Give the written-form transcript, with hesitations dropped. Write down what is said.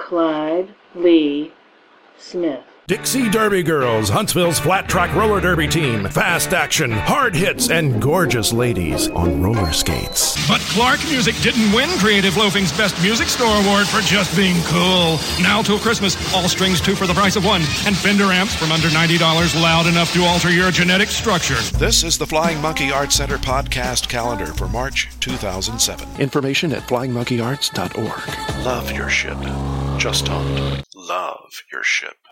Clyde Lee Smith. Dixie Derby Girls, Huntsville's flat track roller derby team. Fast action, hard hits, and gorgeous ladies on roller skates. But Clark Music didn't win Creative Loafing's Best Music Store Award for just being cool. Now till Christmas, all strings 2 for the price of 1, and Fender amps from under $90 loud enough to alter your genetic structure. This is the Flying Monkey Arts Center podcast calendar for March 2007. Information at flyingmonkeyarts.org. Love your ship. Just don't love your ship.